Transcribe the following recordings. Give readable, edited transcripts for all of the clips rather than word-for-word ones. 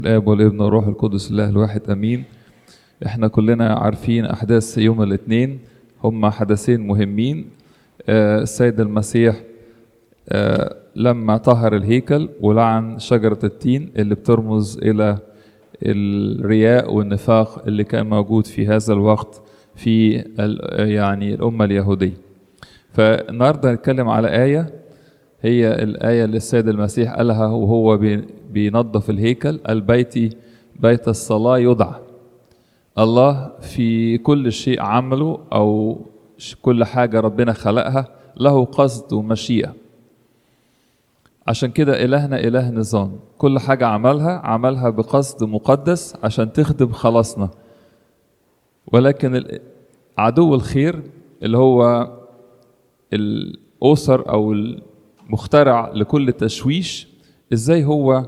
الآب والابن والروح القدس الله الواحد أمين. احنا كلنا عارفين أحداث يوم الاثنين، هم حدثين مهمين. السيد المسيح لما طهر الهيكل ولعن شجرة التين اللي بترمز إلى الرياء والنفاق اللي كان موجود في هذا الوقت في يعني الأمة اليهودية. فالنهارده هنتكلم على آية، هي الآية اللي السيد المسيح قالها وهو بينظف الهيكل: البيت بيت الصلاة يدعى. الله في كل شيء عمله أو كل حاجة ربنا خلقها له قصد ومشيئة. عشان كده إلهنا إله نظام، كل حاجة عملها بقصد مقدس عشان تخدم خلاصنا. ولكن عدو الخير اللي هو الأسر أو المخترع لكل تشويش، إزاي هو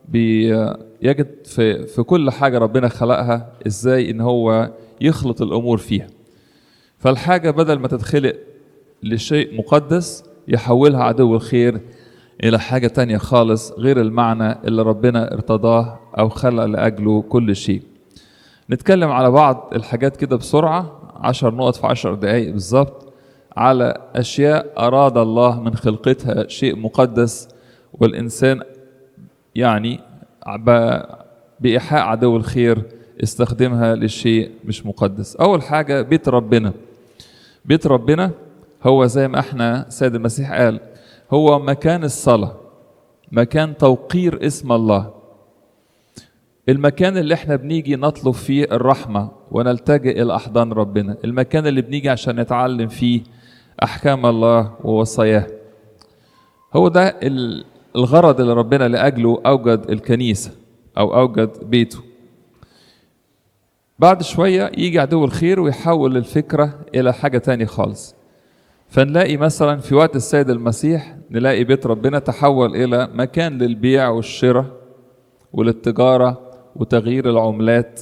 بيجد في كل حاجة ربنا خلقها إزاي إن هو يخلط الأمور فيها. فالحاجة بدل ما تتخلق لشيء مقدس يحولها عدو الخير إلى حاجة تانية خالص غير المعنى اللي ربنا ارتضاه أو خلق لأجله كل شيء. نتكلم على بعض الحاجات كده بسرعة، 10 نقط في 10 دقايق بالظبط، على أشياء أراد الله من خلقتها شيء مقدس، والإنسان يعني بإيحاء عدو الخير استخدمها للشيء مش مقدس. أول حاجة بيت ربنا. بيت ربنا هو زي ما احنا سيد المسيح قال هو مكان الصلاة، مكان توقير اسم الله، المكان اللي احنا بنيجي نطلب فيه الرحمة ونلتجئ إلى أحضان ربنا، المكان اللي بنيجي عشان نتعلم فيه أحكام الله ووصاياه. هو ده الغرض اللي ربنا لأجله أوجد الكنيسة أو أوجد بيته. بعد شوية يجي عدو الخير ويحول الفكرة إلى حاجة تانية خالص. فنلاقي مثلا في وقت السيد المسيح نلاقي بيت ربنا تحول إلى مكان للبيع والشراء وللتجارة وتغيير العملات.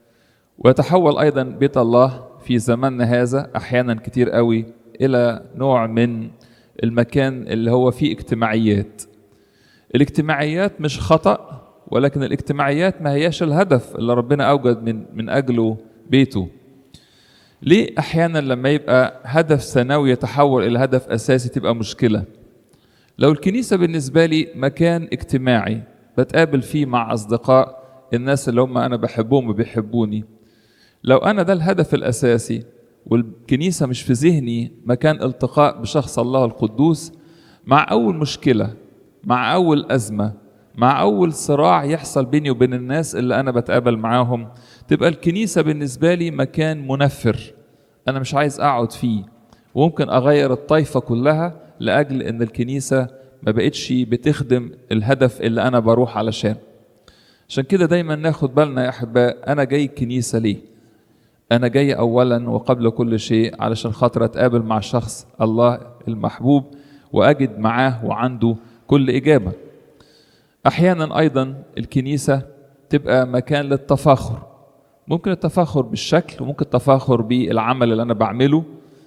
ويتحول أيضا بيت الله في زماننا هذا أحيانا كتير قوي إلى نوع من المكان اللي هو فيه اجتماعيات. الاجتماعيات مش خطأ، ولكن الاجتماعيات ما هياش الهدف اللي ربنا أوجد من أجله بيته. ليه أحيانا لما يبقى هدف ثانوي يتحول إلى هدف أساسي تبقى مشكلة؟ لو الكنيسة بالنسبة لي مكان اجتماعي بتقابل فيه مع أصدقاء الناس اللي هم أنا بحبهم وبيحبوني، لو أنا ده الهدف الأساسي والكنيسة مش في ذهني مكان التقاء بشخص الله القدوس، مع أول مشكلة، مع أول أزمة، مع أول صراع يحصل بيني وبين الناس اللي أنا بتقابل معاهم، تبقى الكنيسة بالنسبة لي مكان منفر أنا مش عايز أقعد فيه، وممكن أغير الطائفة كلها لأجل أن الكنيسة ما بقتش بتخدم الهدف اللي أنا بروح علشان. عشان كده دايما ناخد بالنا يا أحباء، أنا جاي الكنيسة ليه؟ أنا جاي أولا وقبل كل شيء علشان خاطر أتقابل مع شخص الله المحبوب وأجد معاه وعنده كل إجابة. أحيانا أيضا الكنيسة تبقى مكان للتفاخر، ممكن التفاخر بالشكل وممكن التفاخر بالعمل اللي أنا بعمله.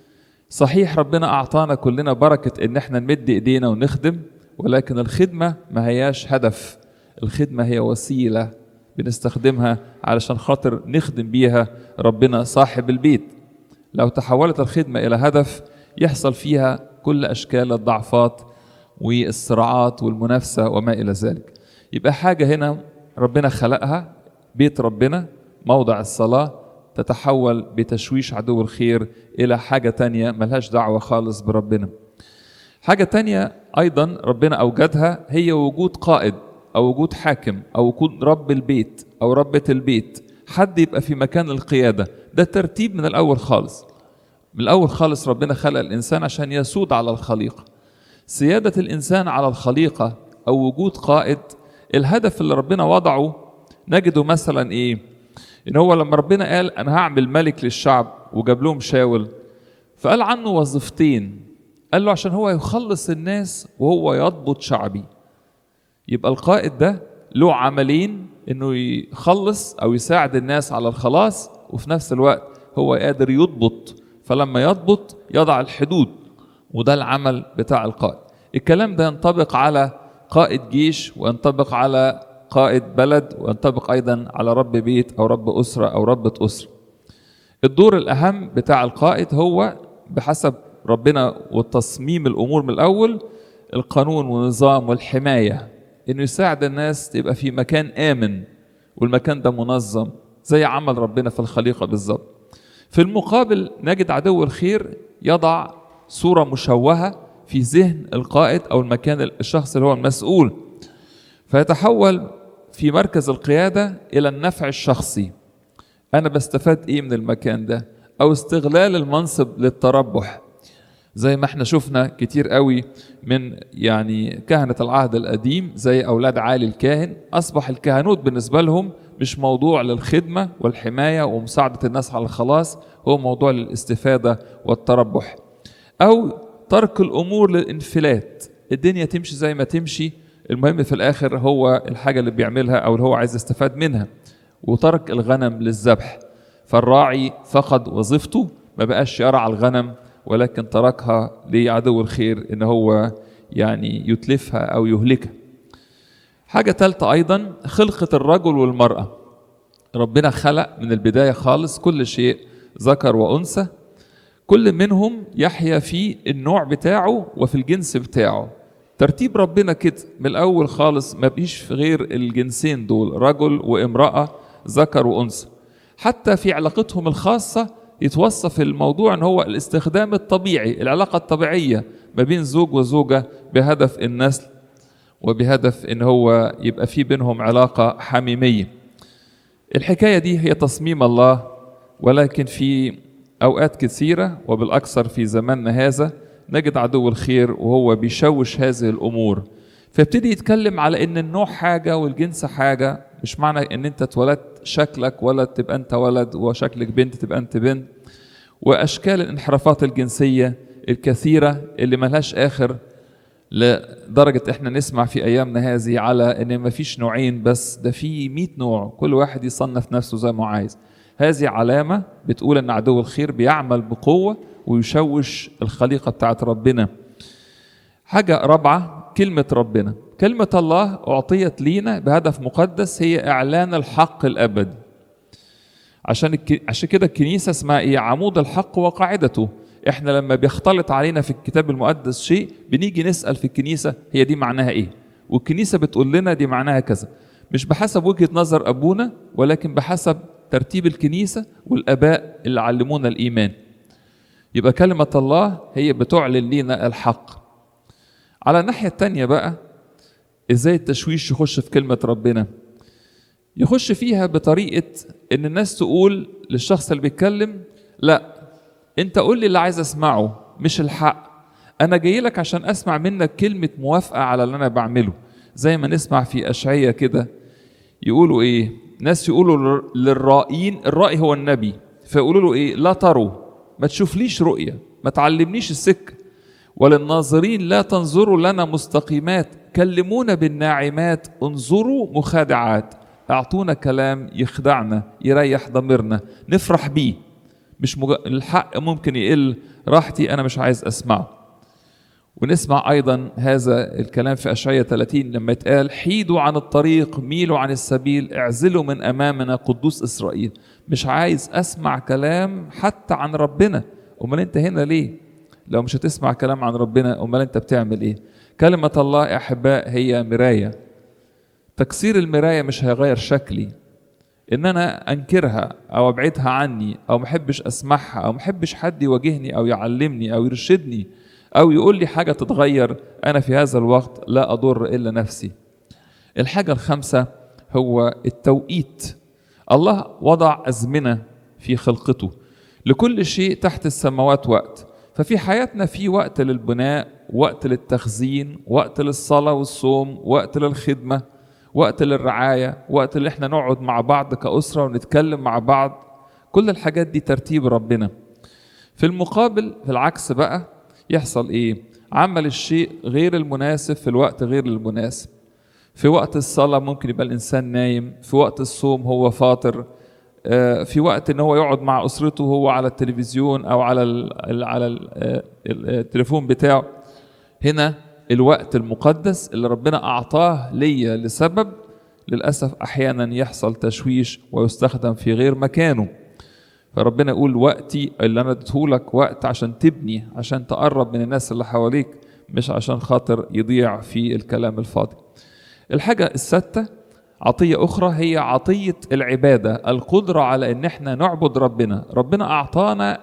صحيح ربنا أعطانا كلنا بركة إن احنا نمد إيدينا ونخدم، ولكن الخدمة ما هياش هدف، الخدمة هي وسيلة بنستخدمها علشان خاطر نخدم بيها ربنا صاحب البيت. لو تحولت الخدمة إلى هدف يحصل فيها كل أشكال الضعفات والصراعات والمنافسة وما إلى ذلك. يبقى حاجة هنا ربنا خلقها، بيت ربنا موضع الصلاة، تتحول بتشويش عدو الخير إلى حاجة تانية ملهاش دعوة خالص بربنا. حاجة تانية أيضا ربنا أوجدها هي وجود قائد أو وجود حاكم أو وجود رب البيت أو ربة البيت، حد يبقى في مكان القيادة. ده ترتيب من الأول خالص. من الأول خالص ربنا خلق الإنسان عشان يسود على الخليقة. سيادة الإنسان على الخليقة أو وجود قائد، الهدف اللي ربنا وضعه نجده مثلا إيه؟ إن هو لما ربنا قال أنا هعمل ملك للشعب وجاب لهم شاول، فقال عنه وظيفتين، قال له عشان هو يخلص الناس وهو يضبط شعبي. يبقى القائد ده له عملين، إنه يخلص أو يساعد الناس على الخلاص، وفي نفس الوقت هو قادر يضبط، فلما يضبط يضع الحدود، وده العمل بتاع القائد. الكلام ده ينطبق على قائد جيش وينطبق على قائد بلد وينطبق أيضا على رب بيت أو رب أسرة أو ربة أسرة. الدور الأهم بتاع القائد هو بحسب ربنا والتصميم الأمور من الأول القانون والنظام والحماية، إنه يساعد الناس تبقى في مكان آمن والمكان ده منظم زي عمل ربنا في الخليقة بالظبط. في المقابل نجد عدو الخير يضع صورة مشوهة في ذهن القائد أو المكان الشخص اللي هو المسؤول، فيتحول في مركز القيادة إلى النفع الشخصي. أنا بستفاد إيه من المكان ده؟ أو استغلال المنصب للتربح، زي ما احنا شفنا كتير قوي من يعني كهنة العهد القديم زي أولاد عالي الكاهن، أصبح الكهنوت بالنسبة لهم مش موضوع للخدمة والحماية ومساعدة الناس على الخلاص، هو موضوع للاستفادة والتربح، أو ترك الأمور للانفلات، الدنيا تمشي زي ما تمشي، المهم في الآخر هو الحاجة اللي بيعملها أو اللي هو عايز يستفاد منها، وترك الغنم للذبح. فالراعي فقد وظيفته، ما بقاش يرعى الغنم ولكن تركها لعدو الخير إن هو يعني يتلفها أو يهلكها. حاجة ثالثة أيضا خلقة الرجل والمرأة. ربنا خلق من البداية خالص كل شيء ذكر وأنثى، كل منهم يحيا في النوع بتاعه وفي الجنس بتاعه. ترتيب ربنا كده من الأول خالص، ما بيش في غير الجنسين دول، رجل وامرأة، ذكر وأنثى. حتى في علاقتهم الخاصة يتوصف الموضوع ان هو الاستخدام الطبيعي، العلاقة الطبيعية ما بين زوج وزوجة بهدف النسل وبهدف ان هو يبقى في بينهم علاقة حميمية. الحكاية دي هي تصميم الله، ولكن في اوقات كثيرة وبالاكثر في زماننا هذا نجد عدو الخير وهو بيشوش هذه الامور، فيبتدي يتكلم على ان النوع حاجة والجنس حاجة. مش معنى ان انت اتولدت شكلك ولد تبقى انت ولد، وشكلك بنت تبقى انت بنت، واشكال الانحرافات الجنسية الكثيرة اللي ملهاش اخر، لدرجة احنا نسمع في ايامنا هذه على ان ما فيش نوعين بس، ده في 100 نوع، كل واحد يصنف نفسه زي ما عايز. هذه علامة بتقول ان عدو الخير بيعمل بقوة ويشوش الخليقة بتاعت ربنا. حاجة رابعة كلمة ربنا. كلمة الله أعطيت لينا بهدف مقدس، هي إعلان الحق الأبدي. عشان كده الكنيسة اسمها إيه؟ عمود الحق وقاعدته. إحنا لما بيختلط علينا في الكتاب المقدس شيء بنيجي نسأل في الكنيسة هي دي معناها إيه؟ والكنيسة بتقول لنا دي معناها كذا، مش بحسب وجهة نظر أبونا ولكن بحسب ترتيب الكنيسة والآباء اللي علمونا الإيمان. يبقى كلمة الله هي بتعلن لينا الحق. على الناحية التانية بقى ازاي التشويش يخش في كلمة ربنا؟ يخش فيها بطريقة ان الناس تقول للشخص اللي بيتكلم لا انت قول لي اللي عايز اسمعه مش الحق، انا جاي لك عشان اسمع منك كلمة موافقة على اللي انا بعمله. زي ما نسمع في اشعياء كده يقولوا ايه، ناس يقولوا للرائين، الرائي هو النبي، فيقولوا له ايه؟ لا تروا، ما تشوفليش رؤية، ما تعلمنيش السكة، وللناظرين لا تنظروا لنا مستقيمات، كلمونا بالناعمات، انظروا مخادعات، اعطونا كلام يخدعنا يريح ضميرنا نفرح بيه، مش الحق ممكن يقل راحتي انا مش عايز اسمعه. ونسمع ايضا هذا الكلام في اشعياء 30 لما يتقال حيدوا عن الطريق، ميلوا عن السبيل، اعزلوا من امامنا قدوس اسرائيل. مش عايز اسمع كلام حتى عن ربنا. امال انت هنا ليه؟ لو مش هتسمع كلام عن ربنا امال انت بتعمل ايه؟ كلمة الله يا احباء هي مراية. تكسير المراية مش هيغير شكلي، ان انا انكرها او ابعدها عني او محبش اسمعها او محبش حد يواجهني او يعلمني او يرشدني او يقول لي حاجة تتغير، انا في هذا الوقت لا اضر الا نفسي. الحاجة الخامسة هو التوقيت. الله وضع أزمنة في خلقته، لكل شيء تحت السماوات وقت. ففي حياتنا في وقت للبناء، وقت للتخزين، وقت للصلاة والصوم، وقت للخدمة، وقت للرعاية، وقت اللي احنا نقعد مع بعض كأسرة ونتكلم مع بعض. كل الحاجات دي ترتيب ربنا. في المقابل في العكس بقى يحصل ايه؟ عمل الشيء غير المناسب في الوقت غير المناسب. في وقت الصلاة ممكن يبقى الإنسان نايم، في وقت الصوم هو فاطر، في وقت ان هو يقعد مع اسرته هو على التلفزيون او على التليفون بتاعه. هنا الوقت المقدس اللي ربنا اعطاه ليا لسبب للأسف أحيانا يحصل تشويش ويستخدم في غير مكانه. فربنا يقول وقتي اللي أنا اديتهولك وقت عشان تبني، عشان تقرب من الناس اللي حواليك، مش عشان خاطر يضيع في الكلام الفاضي. الحاجة السادسة عطية أخرى هي عطية العبادة، القدرة على إن احنا نعبد ربنا. ربنا أعطانا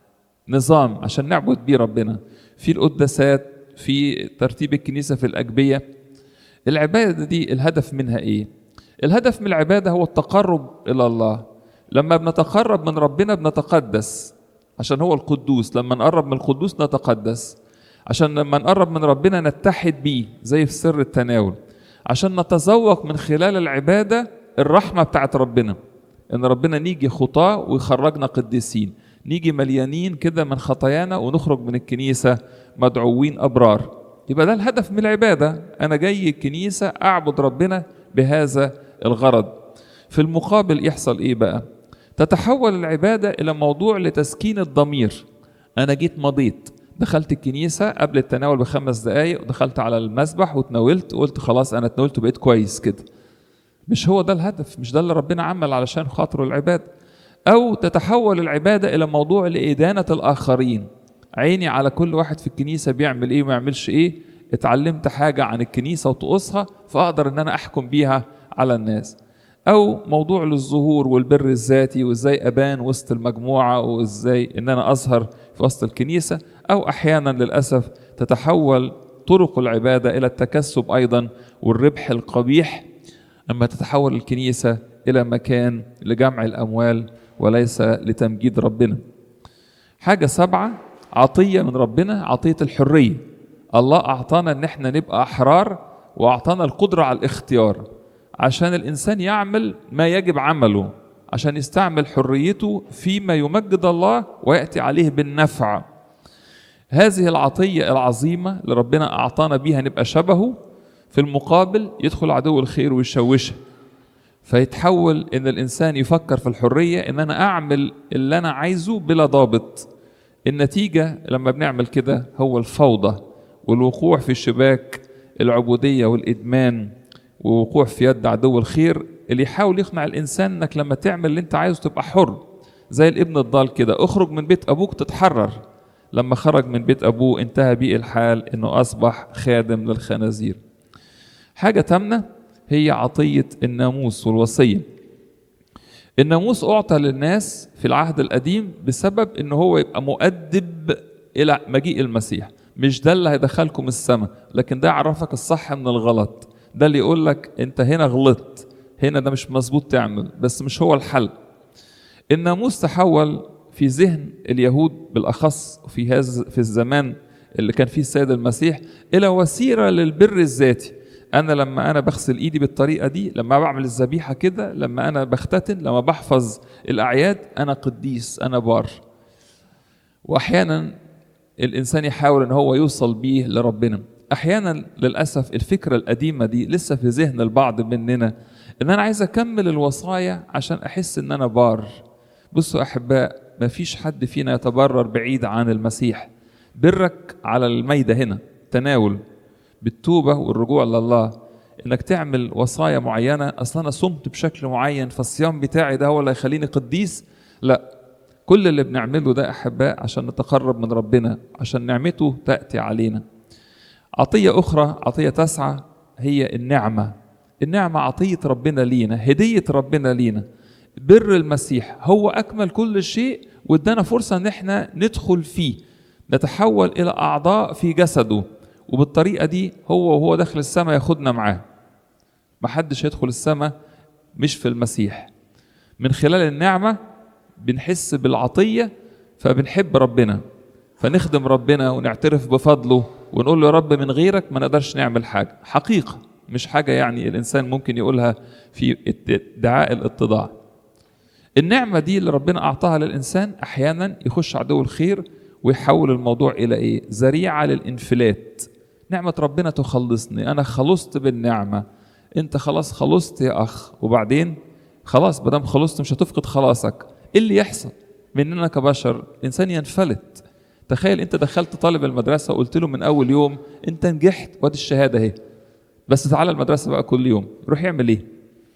نظام عشان نعبد بيه ربنا، في القداسات، في ترتيب الكنيسة، في الأجبية. العبادة دي الهدف منها إيه؟ الهدف من العبادة هو التقرب إلى الله. لما بنتقرب من ربنا بنتقدس عشان هو القدوس، لما نقرب من القدوس نتقدس، عشان لما نقرب من ربنا نتحد بيه زي في سر التناول، عشان نتذوق من خلال العبادة الرحمة بتاعت ربنا، إن ربنا نيجي خطاة ويخرجنا قديسين، نيجي مليانين كده من خطايانا ونخرج من الكنيسة مدعوين أبرار. يبقى ده الهدف من العبادة، أنا جاي الكنيسة أعبد ربنا بهذا الغرض. في المقابل يحصل إيه بقى؟ تتحول العبادة إلى موضوع لتسكين الضمير. أنا جيت مضيت، دخلت الكنيسة قبل التناول ب5 دقايق، ودخلت على المسبح وتناولت، وقلت خلاص أنا اتناولت وبقيت كويس كده. مش هو ده الهدف، مش ده اللي ربنا عمل علشان خاطره العبادة. أو تتحول العبادة إلى موضوع لإدانة الآخرين، عيني على كل واحد في الكنيسة بيعمل إيه وما يعملش إيه، اتعلمت حاجة عن الكنيسة وطقوسها فأقدر إن أنا أحكم بيها على الناس. أو موضوع للظهور والبر الذاتي، وإزاي أبان وسط المجموعة، وإزاي إن أنا أظهر في وسط الكنيسة. أو أحيانا للأسف تتحول طرق العبادة إلى التكسب أيضا والربح القبيح، أما تتحول الكنيسة إلى مكان لجمع الأموال وليس لتمجيد ربنا. حاجة 7 عطية من ربنا، عطية الحرية. الله أعطانا إن احنا نبقى أحرار، وأعطانا القدرة على الاختيار عشان الإنسان يعمل ما يجب عمله، عشان يستعمل حريته فيما يمجد الله ويأتي عليه بالنفع. هذه العطية العظيمة اللي ربنا أعطانا بيها نبقى شبهه، في المقابل يدخل عدو الخير ويشوشها، فيتحول إن الإنسان يفكر في الحرية إن أنا أعمل اللي أنا عايزه بلا ضابط. النتيجة لما بنعمل كده هو الفوضى والوقوع في شباك العبودية والإدمان، ووقوع في يد عدو الخير اللي يحاول يقنع الإنسان إنك لما تعمل اللي أنت عايزه تبقى حر، زي الابن الضال كده، اخرج من بيت أبوك تتحرر. لما خرج من بيت أبوه انتهى بيه الحال إنه أصبح خادم للخنازير. حاجة 8 هي عطية الناموس والوصية. الناموس أعطى للناس في العهد القديم بسبب إنه هو يبقى مؤدب إلى مجيء المسيح. مش ده اللي هيدخلكم السماء، لكن ده يعرفك الصح من الغلط، ده اللي يقول لك أنت هنا غلطت، هنا ده مش مظبوط تعمل، بس مش هو الحل. الناموس تحول في ذهن اليهود بالأخص في الزمان اللي كان فيه السيد المسيح إلى وسيلة للبر الذاتي. أنا لما أنا بغسل إيدي بالطريقة دي، لما بعمل الذبيحة كده، لما أنا بختتن، لما بحفظ الأعياد، أنا قديس، أنا بار. وأحيانا الإنسان يحاول أن هو يوصل بيه لربنا. أحيانا للأسف الفكرة القديمة دي لسه في ذهن البعض مننا، إن أنا عايز أكمل الوصايا عشان أحس إن أنا بار. بصوا أحباء، ما فيش حد فينا يتبرر بعيد عن المسيح. برك على الميدة هنا تناول بالتوبة والرجوع لله، إنك تعمل وصايا معينة. أصلا أنا صمت بشكل معين فالصيام بتاعي ده هو اللي هيخليني قديس، لا. كل اللي بنعمله ده أحباء عشان نتقرب من ربنا، عشان نعمته تأتي علينا. عطية أخرى، عطية 9 هي النعمة. النعمة عطية ربنا لينا، هدية ربنا لينا. بر المسيح هو أكمل كل شيء، وادانا فرصة ان احنا ندخل فيه، نتحول إلى أعضاء في جسده، وبالطريقة دي وهو داخل السماء ياخدنا معاه. محدش يدخل السماء مش في المسيح. من خلال النعمة بنحس بالعطية، فبنحب ربنا، فنخدم ربنا ونعترف بفضله ونقول له يا رب من غيرك ما نقدرش نعمل حاجة. حقيقة مش حاجة يعني الإنسان ممكن يقولها في ادعاء الاتضاع. النعمة دي اللي ربنا أعطاها للإنسان أحيانا يخش عدو الخير ويحول الموضوع إلى إيه؟ ذريعة للإنفلات. نعمة ربنا تخلصني، أنا خلصت بالنعمة. أنت خلاص خلصت يا أخ، وبعدين خلاص بدام خلصت مش هتفقد خلاصك. إيه اللي يحصل مننا كبشر؟ إنسان ينفلت. تخيل أنت دخلت طالب المدرسة وقلت له من أول يوم أنت نجحت وادي الشهادة اهي، بس تعالى المدرسة بقى كل يوم، يروح يعمل إيه؟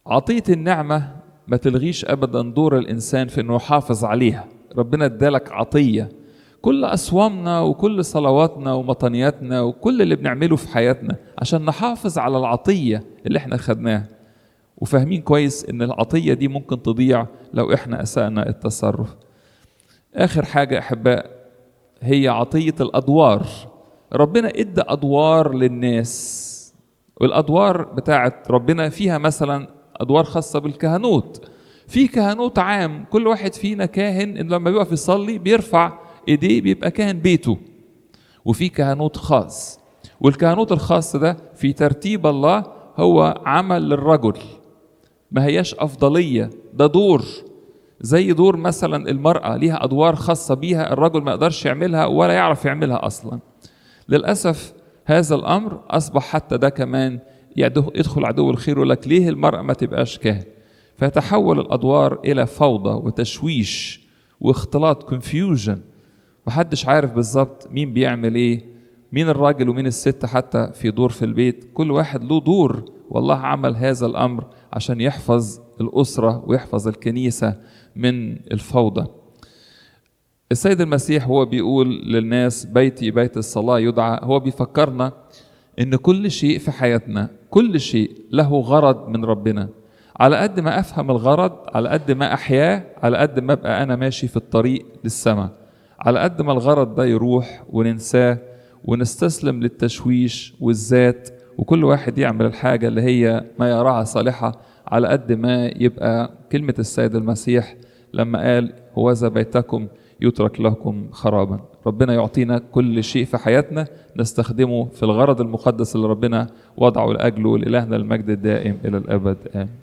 عطية النعمة ما تلغيش أبدا دور الإنسان في أنه يحافظ عليها. ربنا ادالك عطية، كل أصوامنا وكل صلواتنا ومطنياتنا وكل اللي بنعمله في حياتنا عشان نحافظ على العطية اللي احنا خدناها، وفاهمين كويس ان العطية دي ممكن تضيع لو احنا أسأنا التصرف. آخر حاجة أحباء هي عطية الأدوار. ربنا ادى أدوار للناس، والأدوار بتاعت ربنا فيها مثلا أدوار خاصة بالكهنوت. في كهنوت عام، كل واحد فينا كاهن إن لما بيقف يصلي بيرفع إيديه بيبقى كاهن بيته. وفي كهنوت خاص، والكهنوت الخاص ده في ترتيب الله هو عمل للرجل، ما هياش أفضلية، ده دور. زي دور مثلا المرأة ليها أدوار خاصة بيها الرجل ما يقدرش يعملها ولا يعرف يعملها أصلا. للأسف هذا الأمر أصبح حتى ده كمان يدخل عدو الخير يقول لك ليه المرأة ما تبقاش كاهن، فيتحول الأدوار إلى فوضى وتشويش واختلاط، confusion، محدش عارف بالظبط مين بيعمل إيه، مين الراجل ومين الست. حتى في دور في البيت كل واحد له دور، والله عمل هذا الأمر عشان يحفظ الأسرة ويحفظ الكنيسة من الفوضى. السيد المسيح هو بيقول للناس بيتي بيت الصلاة يدعى، هو بيفكرنا إن كل شيء في حياتنا، كل شيء له غرض من ربنا. على قد ما أفهم الغرض، على قد ما أحياه، على قد ما أبقى أنا ماشي في الطريق للسماء. على قد ما الغرض ده يروح وننساه ونستسلم للتشويش والذات، وكل واحد يعمل الحاجة اللي هي ما يراها صالحة، على قد ما يبقى كلمة السيد المسيح لما قال هوذا بيتكم يترك لكم خرابا. ربنا يعطينا كل شيء في حياتنا نستخدمه في الغرض المقدس اللي ربنا وضعه لأجله، لإلهنا المجد الدائم إلى الأبد آمين.